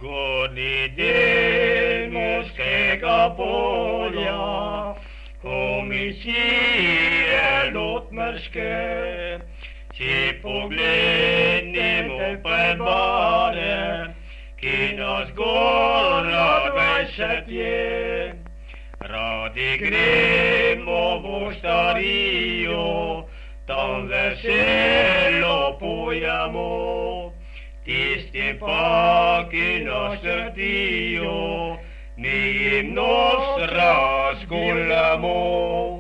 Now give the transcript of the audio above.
Gornji del morskega polja, komisije lotmrške, si poglednimo predbare, ki nas gora 20 je. Radi gremo v Oštarijo, tam veselo pojemo, tisti pa, ki nas trdijo, mi jim nos razguljamo.